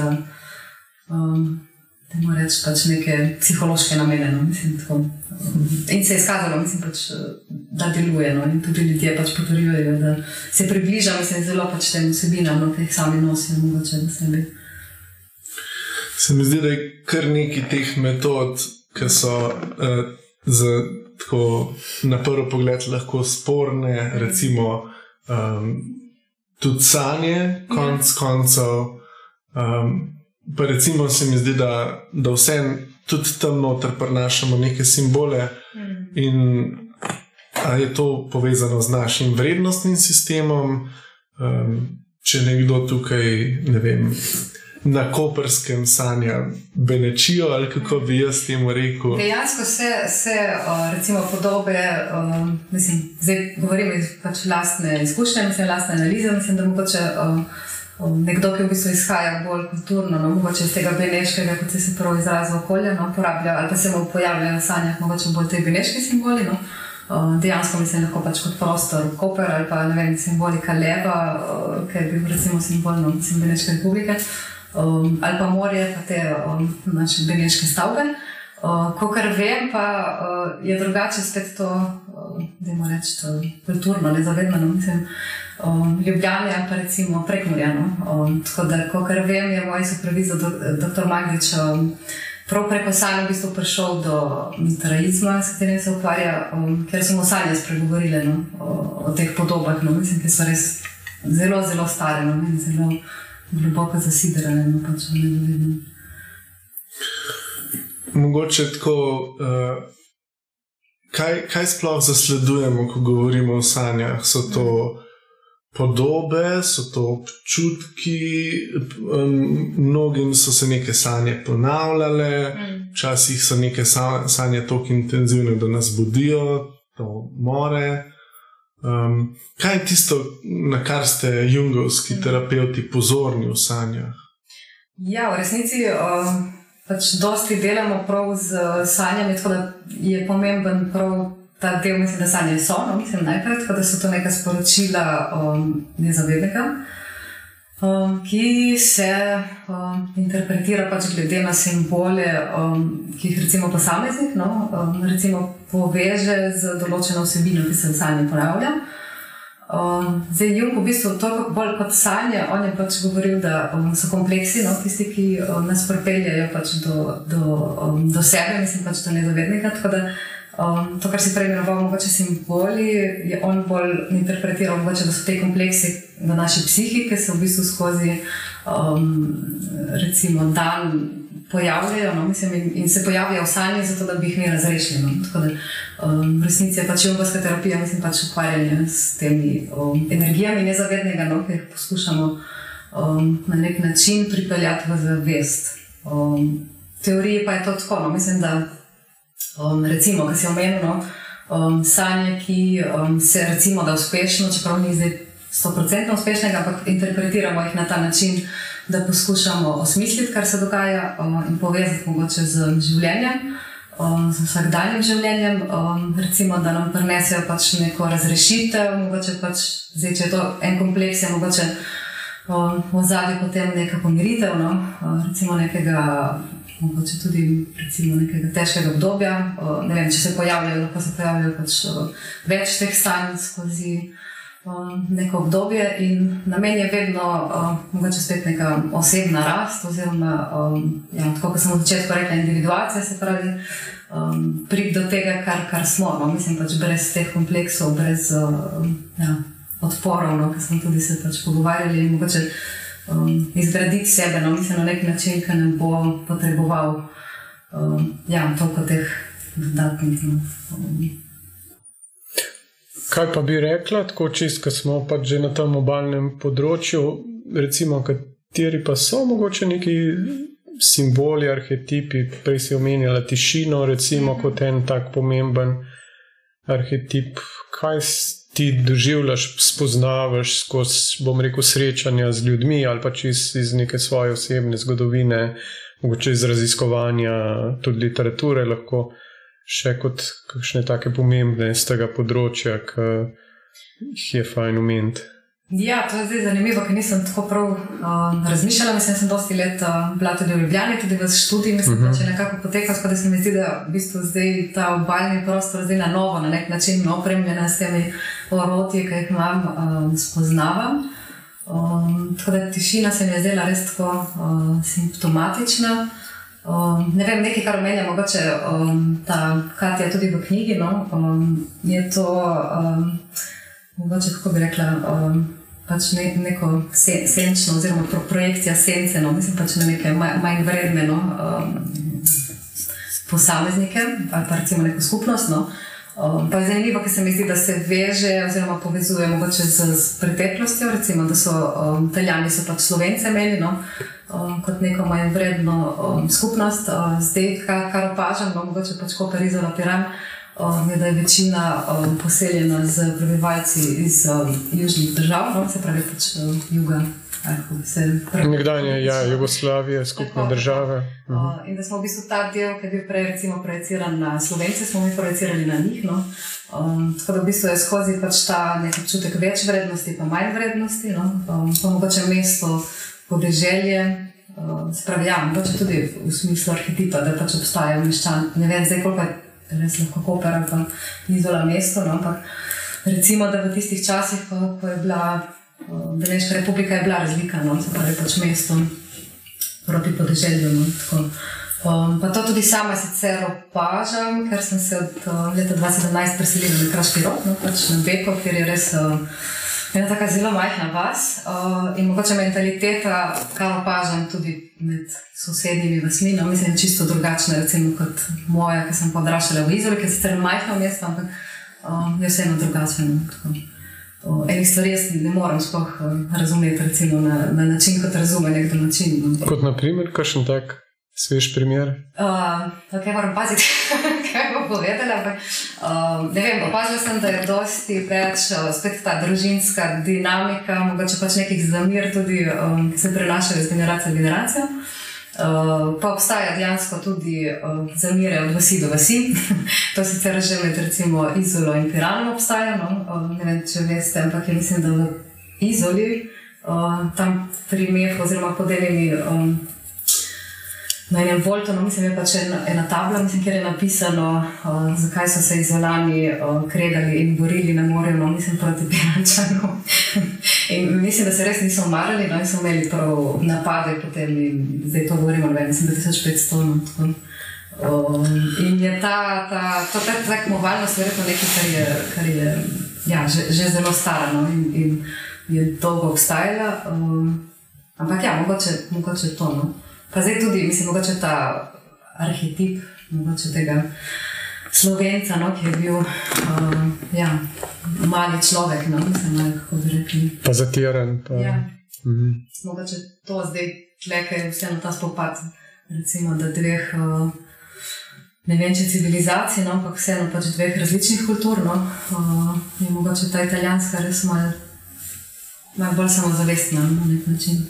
temu reči pač neke psihološke namene, no, mislim, tako. In se je izkazalo, mislim, pač, da deluje, no, in tudi ljudje pač potrjujejo, da se približa, mislim, zelo pač tem vsebinam, no, ki jih sami nosijo, mogoče v sebi. Se mi zdi, da je kar nekaj teh metod, ki so za tako na prvi pogled lahko sporne, recimo tudi sanje, konc koncev, pa recimo se mi zdi, da vse tudi tam noter prinašamo neke simbole in je to povezano z našim vrednostnim sistemom. Če nekdo tukaj, ne vem, na Koperskem sanja Benečijo, ali kako bi jaz temu rekel. Dejansko se recimo podobe, mislim, zdaj govorim iz pač lastne izkušnje, mislim, lastne analize, mislim, da mogoče nekdo, ki v bistvu izhaja bolj kulturno, no, mogoče iz tega beneškega, kot se prav izrazil okolja, no, porablja, ali pa se mu pojavljajo v sanjah mogoče bolj te beneški simboli, no. Dejansko mislim lahko pač kot prostor Koper ali pa, ne vem, simbolika leva, ker bi recimo simbolno, mislim, Beneške republike, ali pa morje, pa te naše beneške stavbe. Kakor vem, pa je drugače spet to, dajmo reči, to kulturno, nezavedno, mislim, Ljubljana pa recimo Prekmurja. Tako da, kakor vem, je moj supervizor dr. Magdič prav preko sanja v bistvu prišel do miteraizma, s katerim se ukvarja, ker smo sanje spregovorile, no, o teh podobah, no, mislim, ki so res zelo, zelo stare, no, in zelo globoko zasidrane, no, pač nedovedno. Mogoče tako, kaj sploh zasledujemo, ko govorimo o sanjah? So to podobe, so to občutki, mnogim so se neke sanje ponavljale, včasih so neke sanje toliko intenzivne, da nas budijo, to more. Kaj je tisto, na kar ste jungovski terapeuti pozorni v sanjah? Ja, v resnici pač dosti delamo prav z sanjami, tako da je pomemben prav ta del, mislim, da sanje so, no, mislim najprej, tako da so to neka sporočila nezavednega, ki se interpretira pač glede na simbole, ki jih recimo posameznik, no, recimo poveže z določeno vsebino, ki se v sanje ponavlja. Zdaj, Jung v bistvu toliko bolj kot sanje, on je pač govoril, da so kompleksi, no, tisti, ki nas pripeljajo pač do sebe, mislim pač do nezavednega, tako da to, kar si prej imenoval, mogoče simboli, je on bolj interpretiral, mogoče, da so te kompleksi v naši psihi, ki se v bistvu skozi recimo dan pojavljajo, no, mislim, in se pojavljajo v sanji, zato da bi jih mi razrešili. No. Tako da v resnici je pač jungovska terapija, mislim, pač ukvarjanje s temi energijami nezavednega, no, ki jih poskušamo na nek način pripeljati v zavest. V teoriji pa je to tako, no, mislim, da recimo, ki si omenil, no, sanje, ki se recimo da uspešno, čeprav ni zdaj 100% uspešnega, ampak interpretiramo jih na ta način, da poskušamo osmisliti, kar se dogaja in povezati mogoče z življenjem, z vsakdanjim življenjem, recimo, da nam prinesejo pač neko razrešitev, mogoče pač, zdaj, če je to en kompleks, je mogoče v ozadju potem neka pomiritev, no, recimo nekega mogoče tudi recimo nekega težkega obdobja, ne vem, če se pojavljajo, lahko se pojavljajo pač več teh stanj skozi neko obdobje in namen je vedno mogoče spet neka osebna rast oziroma, ja, tako kot sem v začetku rekla, individuacija, se pravi, priti do tega, kar smo, no, mislim pač brez teh kompleksov, brez odporov, no, ki smo tudi se pač pogovarjali in mogoče izgraditi sebe, no, mislim, na nek način, ki ne bo potreboval toliko teh dodatnih. Kaj pa bi rekla, tako čist, ko smo pač že na tem obalnem področju, recimo, kateri pa so mogoče neki simboli, arhetipi, prej si omenjala tišino, recimo, kot en tak pomemben arhetip. Kaj s ti doživljaš, spoznavaš skozi, bom rekel, srečanja z ljudmi ali pa iz neke svoje osebne zgodovine, mogoče iz raziskovanja tudi literature, lahko še kot kakšne take pomembne z tega področja, ki jih je fajn omeniti. Ja, to je zdaj zanimivo, ker nisem tako prav razmišljala. Mislim, sem dosti let bila tudi v Ljubljani, tudi v študiji, mislim, da če nekako potekla, tako da se mi zdi, da v bistvu zdaj ta obaljni prostor zdaj na novo, na nek način opremljena s temi orodji, ki jih imam, spoznavam. Tako da tišina se mi je zdela res tako simptomatična. Ne vem, nekaj, kar omenja mogoče ta Katja tudi v knjigi, no, je to mogoče, kako bi rekla, pač neko senčno oziroma projekcija sence, no, mislim pač na neke manj vredne, no, posameznike ali pa recimo neko skupnost, no. Pa je zanimivo, ker se mi zdi, da se veže oziroma povezuje mogoče z preteklostjo, recimo, da so Italijani so pač Slovence imeli, no, kot neko manj vredno skupnost. Zdaj, kar opažam, no, mogoče pač Koper, Izola, Piran, je, da je večina poseljena z prebivalci iz južnih držav, no, se pravi pač juga. Nekdanje, ja, Jugoslavije, skupne države. In da smo v bistvu ta del, ki je bil prej recimo projeciran na Slovence, smo mi projecirali na njih, no. Tako da v bistvu je skozi pač ta nek občutek več vrednosti pa manj vrednosti, no. Pa mogoče mesto, podeželje, se pravi, ja, mogoče tudi v smislu arhetipa, da pač obstaja meščan, ne vem zdaj koliko je res lahko Koper ali pa Izola mesto, no, ampak recimo, da v tistih časih, ko je bila Beneška republika, je bila razlika, no, se pravi pač mesto proti podeželju, no, tako. Pa to tudi sama sicer opažam, ker sem se od leta 2017 preselila na Kraški rok, no, pač na Beko, kjer je res ena taka zelo majhna vas in mogoče mentaliteta, kar opažam tudi med sosednjimi vasmi, no, mislim, čisto drugačna recimo kot moja, ki sem pa odraščala v Izoli, ki je sicer majhno mesto, ampak je vseeno drugačno. Enih stvari jaz ne morem sploh razumeti recimo na način, kot razume nek domačin. No. Kot na primer, kakšen tak svež primer? Ok, moram paziti, kaj bom povedala, ampak ne vem, opazila sem, da je dosti več spet ta družinska dinamika, mogoče pač nekih zamir tudi, ki se prenašajo iz generacije v generacijo. Pa obstaja dejansko tudi zamire od vasi do vasi. To sicer že med recimo Izolo in Piranom obstaja, no. Ne vem, če veste, ampak je mislim, da v Izoli tam pri Mehu oziroma podeljeni na enem Voltonu, mislim, je pač ena tabla, mislim, kjer je napisano, zakaj so se Izolani kregali in borili na morju, no, mislim, proti Pirančanu. In mislim, da se res niso marali, no, in so imeli prav napade potem, in zdaj to govorimo, ne vem, mislim, 2500, no, tako. In je ta tekmovalnost verjetno nekaj, kar je ja, že zelo stara, no, in je dolgo obstajala, ampak ja, mogoče to, no. Pa zdaj tudi, mislim, mogoče ta arhetip, mogoče tega Slovenca, no, ki je bil ja, mali človek, no, mislim, kako bi rekli. Pa zatiran. Pa... Ja. Mogoče to zdaj tleke vseeno ta spopad, recimo, da dveh, ne vem, če civilizacij, no, ampak vseeno pač dveh različnih kultur, no, je mogoče ta italijanska res malo bolj samozavestna, na nek način.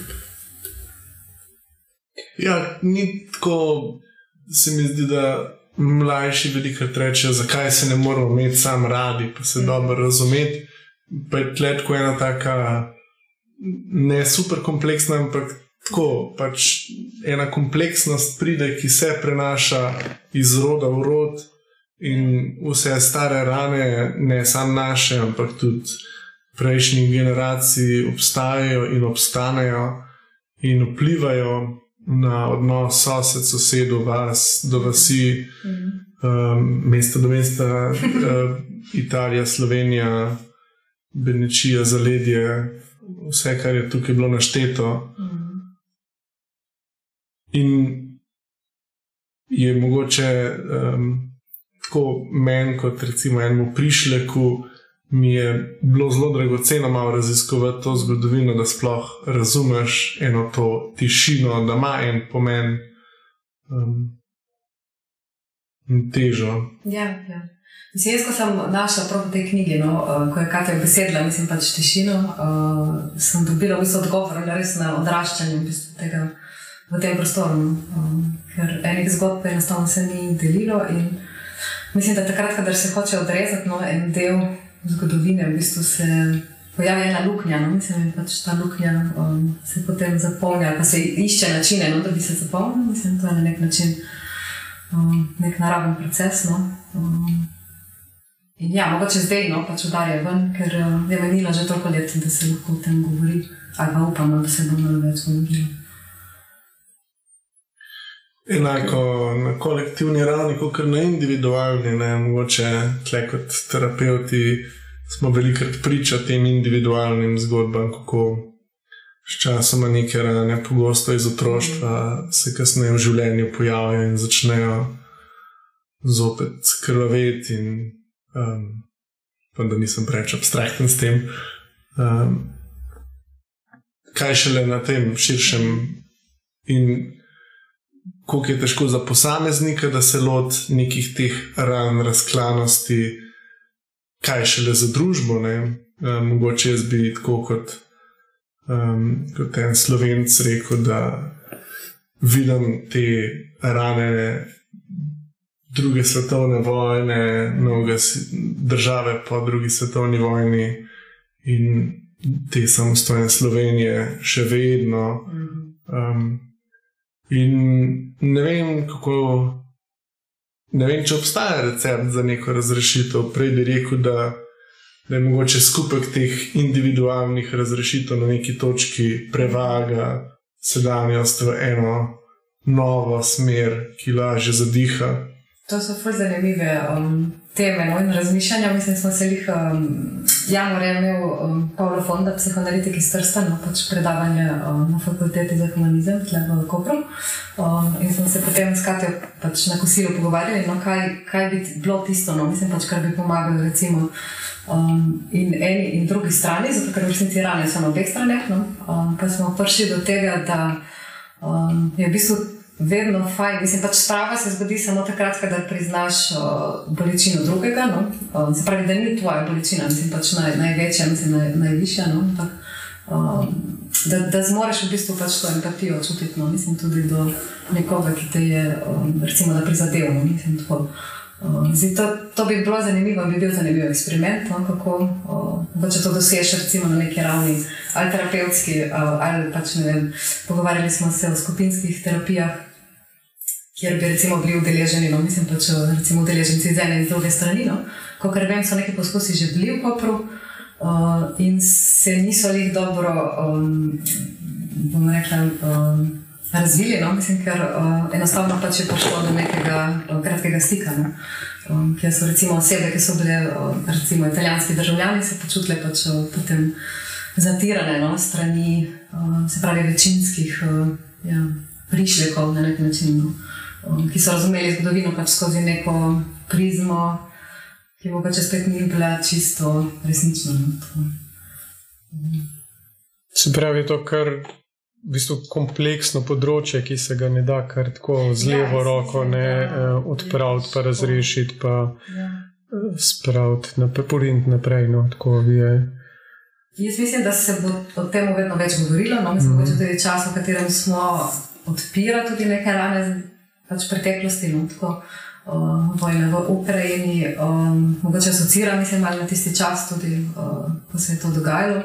Ja, ni tako, se mi zdi, da mlajši velikrat rečejo, zakaj se ne moramo imeti sam radi, pa se dobro razumeti. Pa je tle tako ena taka, ne super kompleksna, ampak tako, pač ena kompleksnost pride, ki se prenaša iz roda v rod in vse stare rane, ne samo naše, ampak tudi prejšnjih generacij obstajajo in obstanejo in vplivajo na odnos sosed, sosedu, vas do vasi, mesta do mesta, Italija, Slovenija, Benečija, zaledje, vse, kar je tukaj bilo našteto. In je mogoče tako meni kot recimo enemu prišleku mi je bilo zelo dragoceno malo raziskovati to zgodovino, da sploh razumeš eno to tišino, da ima en pomen in težo. Ja. Mislim, jaz, ko sem našla prav v tej knjigi, ko je Katja besedila, mislim pač tišino, sem dobila v bistvu odgovor res na odraščanje v bistvu tega v tem prostoru, ker enih zgodb enostavno se ni delilo in mislim, da takrat, kadar se hoče odrezati en del zgodovine, v bistvu se pojavi ena luknja, mislim, pač ta luknja se potem zapolnja, pa se išče načine, da bi se zapolnil, mislim, to je na nek način nek naraven proces, In ja, mogoče zdaj, pač udarja ven, ker je menila že toliko let, da se lahko o tem govori, ali pa upam, da se bo malo več govorilo. Enako na kolektivni ravni, kot na individualni, mogoče tle kot terapeuti smo velikrat priča tem individualnim zgodbam, kako s časoma neke rane, pogosto iz otroštva, se kasneje v življenju pojavijo in začnejo zopet krvaveti in pa da nisem preveč abstrakten s tem. Kaj šele na tem širšem in koliko je težko za posameznika, da se loti nekih teh ran, razklanosti, kaj šele za družbo, mogoče jaz bi tako kot en Slovenc rekel, da vidim te rane druge svetovne vojne, mnoge države po drugi svetovni vojni in te samostojne Slovenije še vedno. In ne vem, če obstaja recept za neko razrešitev. Prej bi rekel, da je mogoče skupek teh individualnih razrešitev na neki točki prevaga sedanjost v eno novo smer, ki lažje zadiha. To so ful zanimive teme in razmišljanja. Mislim, smo se januarja imel Pavlo Fonda, psihoanalitik iz Trsta, pač predavanje na fakulteti za humanizem, tle v Kopru. In smo se potem s Katjo pač na kosilu pogovarjali, kaj bi bilo tisto, mislim pač, kar bi pomagalo recimo in eni in drugi strani, zato ker v resnici rane so na obeh straneh, pa smo prišli do tega, da je v bistvu vedno fajn, mislim, pač sprava se zgodi samo takrat, kadar priznaš bolečino drugega, se pravi, da ni tvoja bolečina, mislim, pač največja, mislim, najvišja, da zmoreš v bistvu pač to empatijo čutiti, mislim, tudi do nekoga, ki te je, recimo, da prizadevno, mislim, tako. To bi bilo zanimivo, bi bil zanimiv eksperiment, kako če to dosežeš recimo na neki ravni ali terapevtski, ali pač ne vem, pogovarjali smo se o skupinskih terapijah, kjer bi recimo bili udeleženi, mislim pač recimo udeleženci z ene in z druge strani, kakor vem, so neki poskusi že bili v Kopru in se niso lih dobro, bom rekla, razvili, mislim, ker enostavno pač je prišlo do nekega kratkega stika, kjer so recimo osebe, ki so bile recimo italijanski državljani, se počutile pač potem zatirane strani, se pravi večinskih prišlekov na nek način, ki so razumeli zgodovino pač skozi neko prizmo, ki bo pač spet ni bila čisto resnična. Se pravi to, kar v bistvu kompleksno področje, ki se ga ne da kar tako z levo roko odpraviti, pa razrešiti, pa spraviti, poriniti naprej, tako je. Jaz mislim, da se bo o tem vedno več govorilo, mislim, da je tudi čas, v katerem smo odpira tudi neke rane pač preteklosti, tako vojne v Ukrajini, mogoče asocira, mislim, ali na tisti čas tudi, ko se je to dogajalo.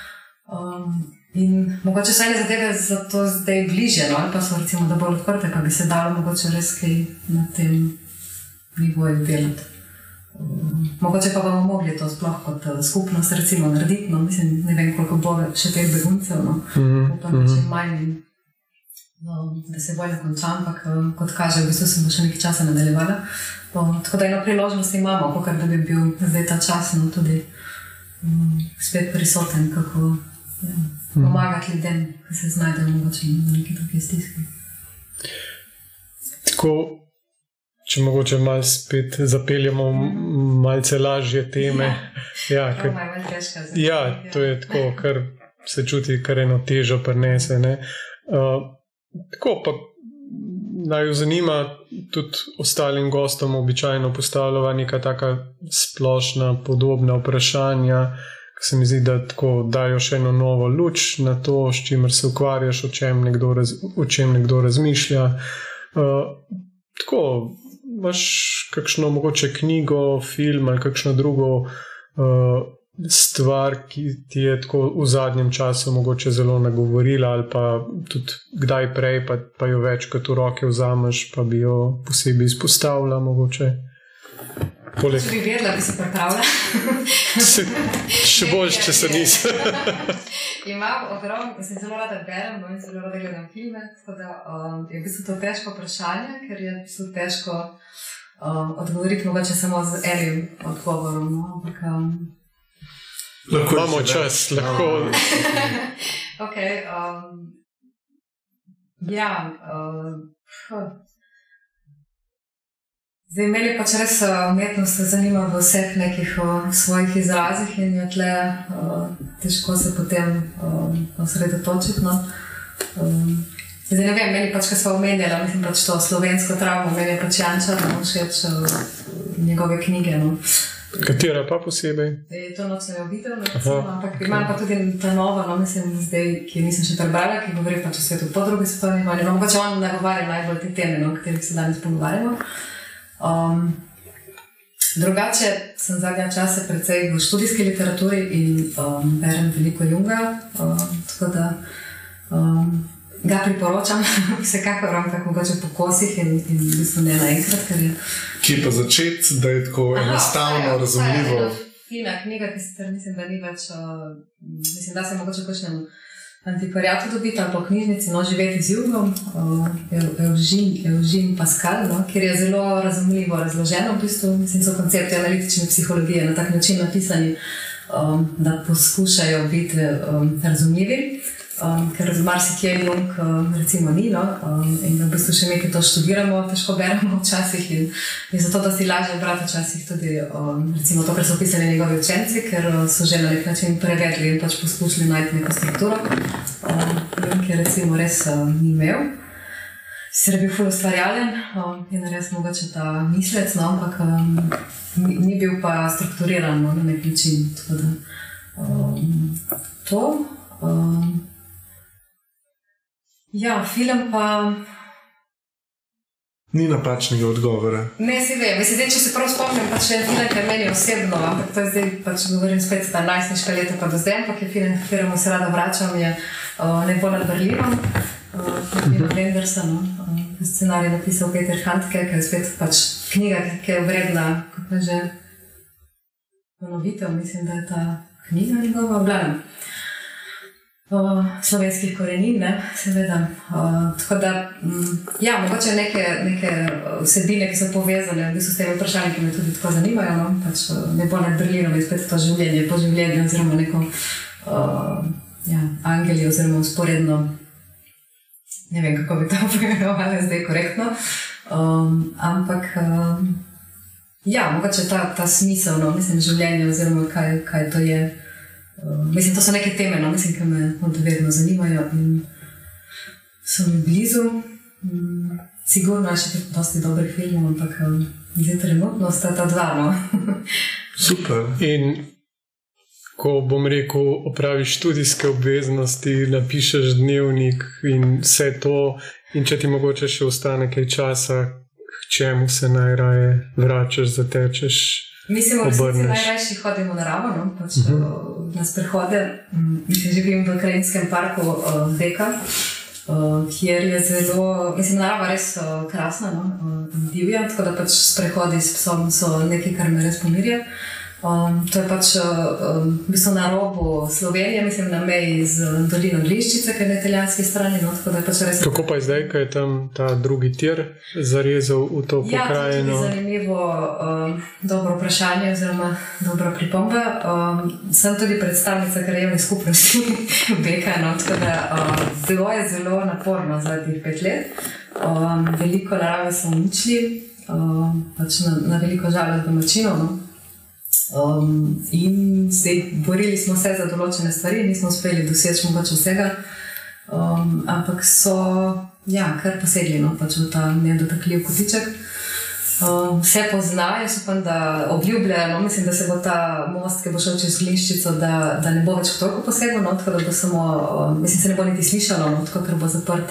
In mogoče so ene zadeve zato zdaj bliže, ali pa so recimo da bolj odprte, pa bi se dalo mogoče res kaj na tem nivoju delati. Mogoče pa bomo mogli to sploh kot skupnost recimo narediti, mislim, ne vem koliko bo še teh beguncev, upam, če manj, da se vojna konča, ampak kot kaže, v bistvu se bo še nekaj časa nadaljevala. Tako da eno priložnost imamo, kakor da bi bil zdaj ta čas tudi spet prisoten, kako pomagati ljudem, ki se znajdejo mogoče v neki drugi stiski. Tako, če mogoče malo spet zapeljamo malce lažje teme. To je tako, kar se čuti, kar eno težo prinese. Tako pa naj zanima tudi ostalim gostom običajno postavljava neka taka splošna podobna vprašanja, ki se mi zdi, da tako dajo še eno novo luč na to, s čimer se ukvarjaš, o čem nekdo razmišlja. Tako, imaš kakšno mogoče knjigo, film ali kakšno drugo stvar, ki ti je tako v zadnjem času mogoče zelo nagovorila ali pa tudi kdaj prej, pa jo večkrat v roke vzameš, pa bi jo posebej izpostavila mogoče? Če bi vedela, bi se pripravila. Še boljš, če se nisi. Imam ogromno, sem zelo rada berem, in zelo rada gledam filme, tako da je v bistvu to težko vprašanje, ker je v bistvu težko odgovoriti mogoče samo z enim odgovorom, ampak imamo čas, lahko. Ok, zdaj, meni pač res umetnost zanima v vseh nekih svojih izrazih in je tle težko se potem osredotočiti. Zdaj ne vem, meni pač, kaj sva omenjala, mislim pač to slovensko travmo, meni je pač Jančar, všeč njegove knjige. Katera pa posebej? To noč sem jo videl, ampak imam pa tudi ta nova, mislim zdaj, ki nisem še prebrala, ki govori pač o svetu po drugi svetovni vojni. Mogoče on nagovarja najbolj te teme, o katerih se danes pogovarjamo. Drugače sem zadnja časa precej v študijski literaturi in berem veliko Junga, tako da ga priporočam, vsekakor ampak mogoče po kosih in v bistvu ne naenkrat, ker je... Kje pa začeti, da je tako enostavno, razumljivo? Fina knjiga, ki sicer mislim, da ni več, mislim, da se mogoče kakšnem antikvariatu dobiti ali po knjižnici, Živeti z Jungom, Eugene Pascal, kjer je zelo razumljivo razloženo, v bistvu, mislim, so koncepti analitične psihologije na tak način napisani, da poskušajo biti razumljivi, ker marsikje Jung recimo ni, in v bistvu še nekaj to študiramo, težko beremo včasih in je zato, da si lažje brati včasih tudi recimo to, kar so pisali njegovi učenci, ker so že na nek način prevedli in pač poskušali najti neko strukturo, Jung je recimo res ni imel. Sicer je bil ful ustvarjalen in res mogoče ta mislec, ampak ni bil pa strukturiran na nek način, tako da to. Ja, film pa... Ni napačnega odgovora. Ne, si vem. Mislim, če se prav spomnim, pa še je film, ker meni osebno, ampak to je zdaj, pač govorim spet ta najstniška leta pa do zdaj, ampak je film, v kateremu se rada vračam, je Nebo nad Berlinom, Wima Wendersa, scenarij napisal Peter Handke, ki je spet pač knjiga, ki je vredna, kako že ponovitev, mislim, da je ta knjiga njegova obljana. Slovenskih korenin, seveda. Tako da, ja, mogoče neke vsebine, ki so povezane v bistvu s temi vprašanji, ki me tudi tako zanimajo, pač Nebo nad Berlinom je spet to življenje, po življenju oziroma neko angeli oziroma usporedno, ne vem, kako bi to pojmenovali zdaj korektno, ampak ja, mogoče ta smisel, mislim, življenje oziroma kaj to je. Mislim, to so neke teme, mislim, ki me vedno zanimajo in so mi blizu. Sigurno je še dosti dobrih filmov, ampak zdaj trenutno sta ta dva. Super. In ko bom rekel, opraviš študijske obveznosti, napišeš dnevnik in vse to, in če ti mogoče še ostane kaj časa, k čemu se najraje vračaš, zatečeš, mislim, v resnici najrajši hodimo v naravo, pač na sprehode. Mislim, živim v krajinskem parku Deka, kjer je zelo, mislim, narava res krasna in divja, tako da pač sprehodi s psom so nekaj, kar me res pomirja. To je pač v bistvu na robu Slovenije, mislim, na meji z dolino Glinščice, ki je na italijanski strani, tako da je pač res... Kako pa je zdaj, ko je tam ta drugi tir zarezal v to pokrajino? Ja, to je zanimivo, dobro vprašanje oziroma dobra pripomba. Sem tudi predstavnica krajevne skupnosti Beka, tako da bilo je zelo naporno zadnjih 5 let. Veliko narave so uničili, pač na veliko žalost domačinov, in zdaj borili smo se za določene stvari, nismo uspeli doseči mogoče vsega, ampak so kar posegli pač v ta nedotakljiv kotiček. Vse poznajo, jaz upam, da obljubljajo, mislim, da se bo ta most, ki bo šel čez Glinščico, da ne bo več toliko posegel, tako da bo samo, mislim, se ne bo niti slišalo, tako ker bo zaprt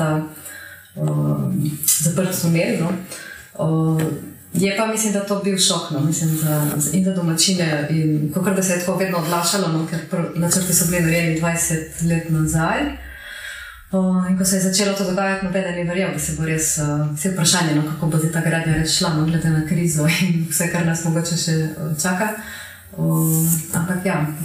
tunel. Je pa, mislim, da to bil šok, mislim, in za domačine, in kakor da se je tako vedno odlašalo, ker načrti so bili narejeni 20 let nazaj. In ko se je začelo to dogajati, nobeden ni verjel, da se bo res vse vprašanje, kako bo ta gradnja res šla, glede na krizo in vse, kar nas mogoče še čaka. Ampak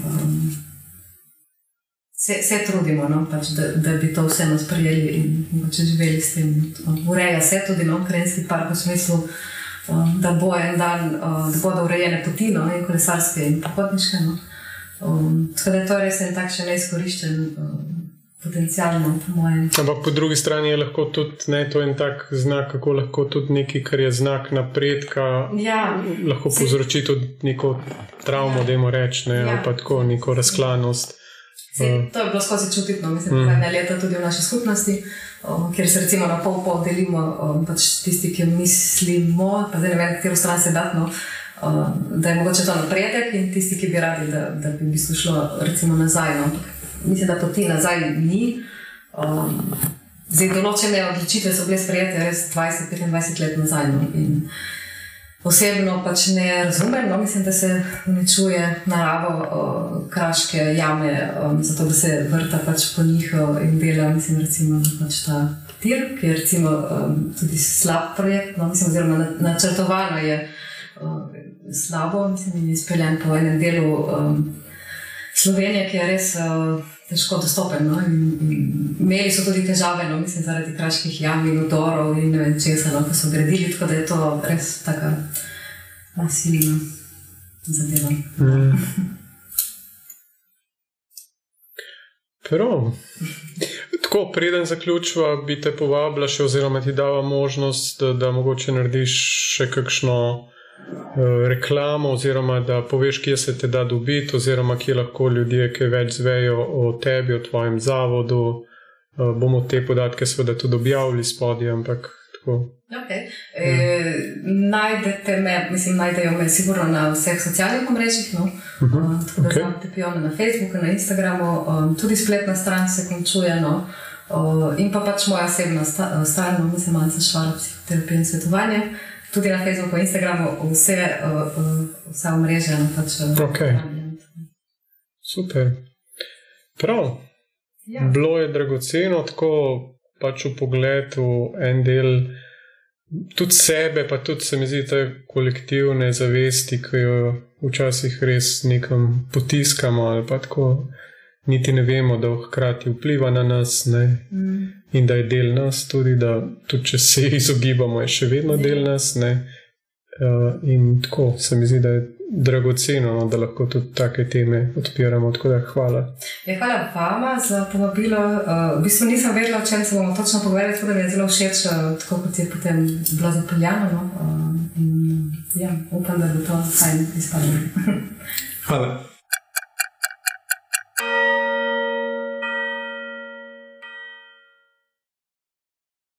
se trudimo, pač, da bi to vseeno sprejeli in mogoče živeli s tem. Ureja se tudi Kranjski park v smislu, da bo en dan, da bodo urejene poti, in kolesarske in potniške. Tako da je to res en tak še neizkoriščen potencialno, po mojem. Ampak po drugi strani je lahko tudi to en tak znak, kako lahko tudi nekaj, kar je znak napredka, lahko povzroči tudi neko travmo, dajmo reči, ali pa tako neko razklanost. To je bilo skozi čutitno, mislim, da leta tudi v naši skupnosti, kjer se recimo na pol delimo pač tisti, ki mislimo, pa zdaj ne vem, katero stran se datno, da je mogoče to napredek in tisti, ki bi radi, da bi v bistvu šlo recimo nazaj. Mislim, da poti nazaj ni. Zdaj, določene odločitve so bile sprejete res 20-25 let nazaj. In osebno pač ne razumem, mislim, da se uničuje naravo, kraške jame, zato da se vrta pač po njih in dela, mislim, recimo pač ta tir, ki je recimo tudi slab projekt, mislim, oziroma načrtovano je slabo, mislim, in izpeljan po enem delu Slovenije, ki je res težko dostopen. Imeli so tudi težave, mislim, zaradi kraških jam in udorov in ne vem česa, ko so gradili, tako da je to res taka nasilna zadeva. Prav. Tako, preden zaključiva, bi te povabila še, oziroma ti dava možnost, da mogoče narediš še kakšno reklamo, oziroma da poveš, kje se te da dobiti, oziroma kje lahko ljudje kaj več zvejo o tebi, o tvojem zavodu. Bomo te podatke seveda tudi objavili spodaj, ampak tako. Najdete me, mislim, najdejo me sigurno na vseh socialnih omrežjih, tako da znamo te pijone na Facebooku, na Instagramu, tudi spletna stran se končuje, in pa pač moja osebna stran, mislim, Manca Švara, psihoterapija in svetovanje. Tudi na Facebooku, Instagramu, vsa omrežja. Super. Prav. Bilo je dragoceno, tako pač v pogledu en del tudi sebe, pa tudi se mi zdi te kolektivne zavesti, ki jo včasih res nekam potiskamo ali pa tako niti ne vemo, da hkrati vpliva na nas, in da je del nas tudi, da tudi če se izogibamo, je še vedno del nas, in tako se mi zdi, da je dragoceno, da lahko tudi take teme odpiramo, tako da hvala. Hvala vama za povabilo. V bistvu nisem vedela, o čem se bomo točno pogovarjali, tako da mi je zelo všeč, tako kot je potem bilo zapeljano, in upam, da bo to fajn izpadlo. Hvala.